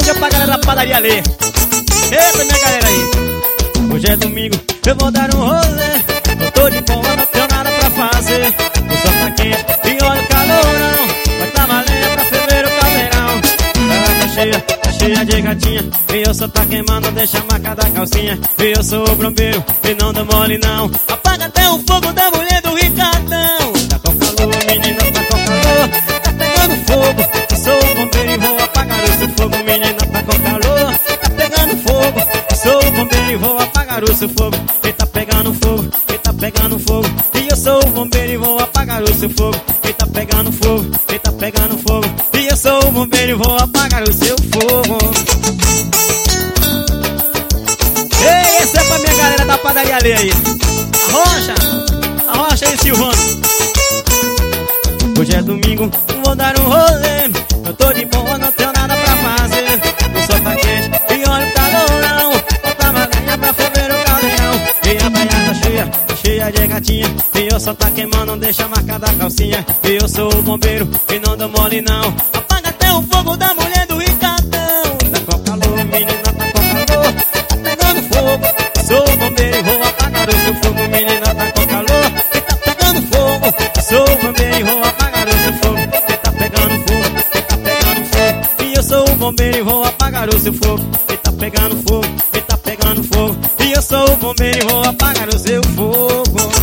música pra galera da padaria ali. Eita, minha galera aí. Hoje é domingo, eu vou dar um rolê. Eu tô de boa, não tenho nada pra fazer. O sol tá quente e olha o calorão. Vai tá valendo pra fevereiro o caldeirão. Ela tá cheia de gatinha. E eu só tá queimando, deixa a marca da calcinha. E eu sou o brombeiro e não dou mole não. Apaga até o fogo da mulher do Ricardão. Tá com calor, menina, tá com calor. Tá pegando fogo, eu sou o bombeiro e vou apagar o seu fogo. Menina, tá com calor, tá pegando fogo. Eu sou o bombeiro e vou apagar o seu fogo. Ele tá pegando fogo, ele tá pegando fogo. E eu sou o bombeiro e vou apagar o seu fogo. Ele tá pegando fogo, ele tá pegando fogo. E eu sou o bombeiro e vou apagar o seu fogo. Ei, esse é pra minha galera da padaria ali aí. A Rocha e Silvano. Hoje é domingo, vou dar um rolê. Eu tô de boa, não tenho nada pra fazer. O sol tá quente e olha o calorão. Bota uma lenha pra ferver o caldeirão. E a baia tá cheia de gatinha. E eu só tá queimando, não deixa a marca da calcinha. E eu sou o bombeiro e não dou mole não. Apaga até o fogo da mulher do Ricardão. Tá com calor, menina, tá com calor. Tá pegando fogo, eu sou o bombeiro e vou apagar o seu fogo. Menina, tá com calor, e tá pegando fogo. Eu sou o bombeiro e vou apagar o seu fogo. Ele tá pegando fogo, ele tá pegando fogo. E eu sou o bombeiro e vou apagar o seu fogo. Ele tá pegando fogo, ele tá pegando fogo. E eu sou o bombeiro e vou apagar o seu fogo.